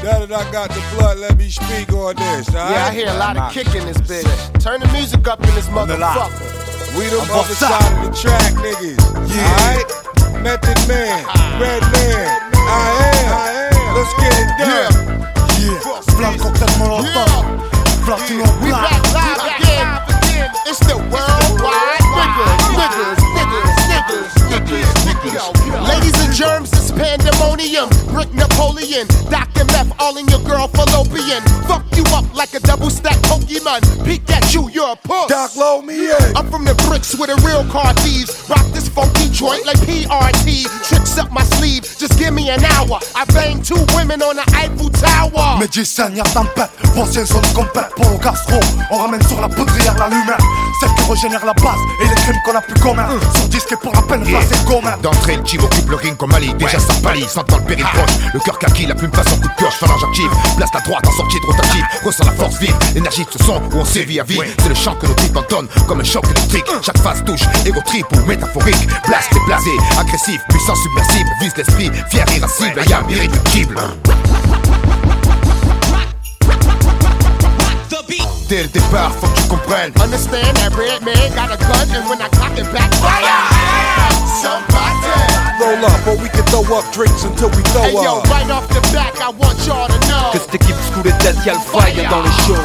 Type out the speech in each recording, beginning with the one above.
Now that I got the blood, let me speak on this, alright? Yeah, I hear a lot of kick in this bitch. Turn the music up in this motherfucker. We the other side of the track, niggas. Alright? Method Man, Red Man, I am. Let's get it done. Yeah, Blanc cocktail molotov. Platino We back live again. It's the worldwide niggas. Ladies and germs, it's pandemonium. Brick Napoleon, Dr. Meth, all in your girl fallopian. Fuck you up like a double stack Pokemon. Peek at you, you're a puss. Doc, low me in. I'm from the bricks with a real car thieves. Rock this funky joint like PRT. Tricks up my sleeve, just give me an hour. I banged 2 women on the Eiffel Tower. Médicine, y'a tempête, ancienne zone complète pour le gastro. On ramène sur la poudrière la lumière, celle qui régénère la base et les crimes qu'on a plus communs. Sur disque et pour la peine, c'est commun. D'entrée, le team occupe le ring comme Ali. Déjà ça pâlit, sentant le péril proche. Le cœur kaki, la plume face en coup de pioche. Phalange active, place la droite en sortie de rotative. Ressent la force vive, l'énergie de ce son où on sévit à vie. C'est le chant que nos tripes entonnent comme un choc électrique. Chaque phase touche, égo trip ou métaphorique. Blast et blasé, agressif, puissant submersible. Vise l'esprit, fier, irascible, yam, irréductible. Dès le départ, faut que tu comprennes. Understand that red man got a gun, and when I cock it back, fire! Somebody! Roll up, or we can throw up drinks until we throw Hey yo, up. right off the back, I want y'all to know. Que cette équipe school est dead, y'a le fire dans les shows.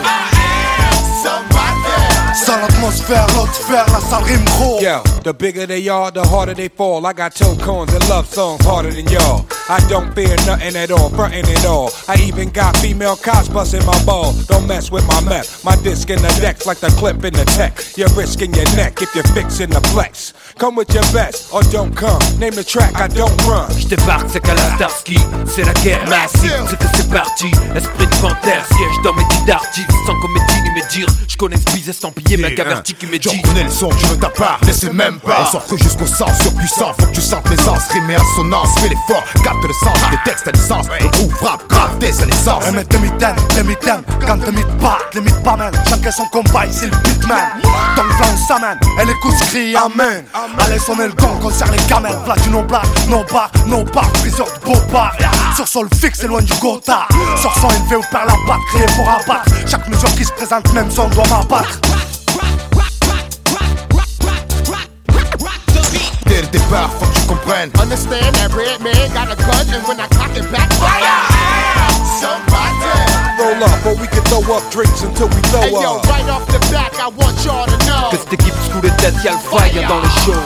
Sans l'atmosphère, l'autre faire, la salle rime gros. Yo, the bigger they are, the harder they fall. I got toe cones and love songs harder than y'all. I don't fear nothing at all, frontin' it all. I even got female cops busting my ball. Don't mess with my meth. My disc in the decks like the clip in the tech. You're risking your neck if you're fixing the flex. Come with your best or don't come. Name the track, I don't run. J'débarque, c'est qu'à la Starsky. C'est la guerre massive, c'est que c'est parti. Esprit de panthère, siège dans mes dits d'artistes. Sans comédie ni médire. J'connais ce bise estampillé, mec averti qui m'est dit. J'en connais le son, tu veux ta part, laissez même pas. On s'offre jusqu'au sens surpuissant, faut que tu sentes l'aisance. Rime et assonance, fais l'effort, capte le sens. Les textes à l'essence, le groupe frappe, grave dès sa naissance. Un mètre demi-thème, quand te mythes pas, les mythes pas même. Chacun son combat, c'est le beatman. Dans le plan, on s'amène, et les coups se crient amen. Allez, sonner le gong, concerne les camels. Platino black, no bar, friseur de beau bar. Sur sol fixe, c'est loin du gotha. Sur son élevé ou perd la batte, crier pour abattre. Chaque mesure qui se présente, même son doit m'abattre. Dès le départ, faut que tu comprennes. Understand that red man got a gun, and when I cock it back, fire! Somebody! Roll up, or we can throw up drinks until we throw Hey yo, up. right off the back, I want y'all to know. Que cette équipe school est dead, y'a le fire dans les shows.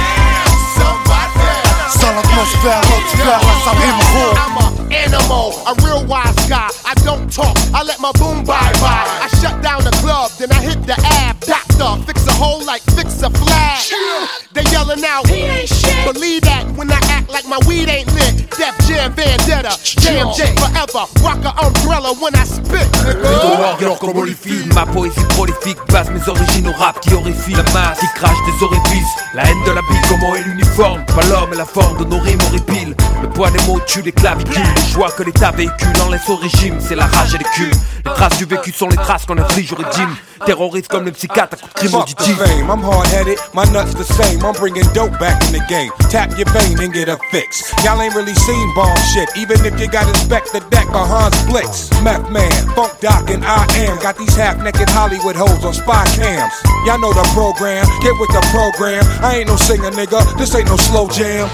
Sans l'atmosphère, l'autre faire, la salle rime gros. I'm a animal, a real wise guy. I don't talk, I let my boom bye-bye. I shut down the club, then I hit the ab. Doctor, fix a hole like fix a flag. They yelling out, he ain't shit. Believe that when I act like my weed ain't lit. Def Jam Vendetta, JMJ forever. Rock a umbrella when I spit, nigga. Warrior comme Holyfield, ma poésie prolifique base mes origines au rap qui horrifie la masse qui crache des orifices. La haine de la vie, comment est l'uniforme. Pas l'homme et la forme de nos rimes horripiles. Le poids des mots tue les clavicules. Les choix que l'État véhicule en laisse au régime, c'est la rage et les culs. Les traces du vécu sont les traces qu'on inflige au régime. Terroriste comme le psychiatre à coups de crime Fuck the auditif. fame, I'm hard-headed, my nuts the same. I'm bringing dope back in the game. Tap your vein and get a fix. Y'all ain't really seen bomb shit, even if you got inspect the deck or Hans Blitz. Meth Man, Funk Doc, and I am. Got these half-naked Hollywood hoes on spy cams. Y'all know the program, get with the program. I ain't no singer, nigga, this ain't no slow jam.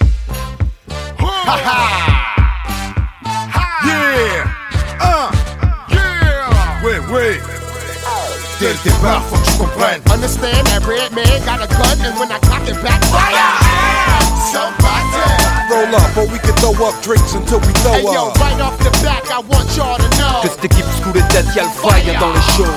Ouais. Dès le départ, faut que tu comprennes. Understand that red man got a gun, and when I cock it back, fire! Somebody! Roll up, or we can throw up drinks until we throw Hey yo, up. right off the back, I want y'all to know. Que cette équipe school est dead, y'a le fire dans les shows.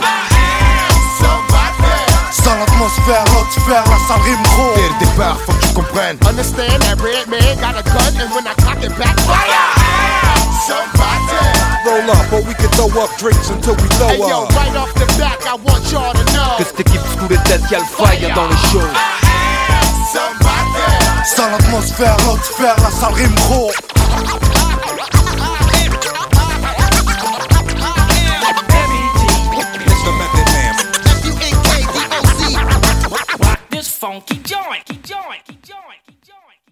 Sans l'atmosphère, l'autre faire, la salle rime gros. Dès le départ, faut que tu comprennes. Understand that red man got a gun, and when I cock it back, fire! Somebody! Roll up, or we can throw up drinks until we throw Hey yo, up. right off the back, I want y'all to know. Que cette équipe school est dead, y'a le fire dans les shows. Sans l'atmosphère, l'autre faire, la salle rime gros.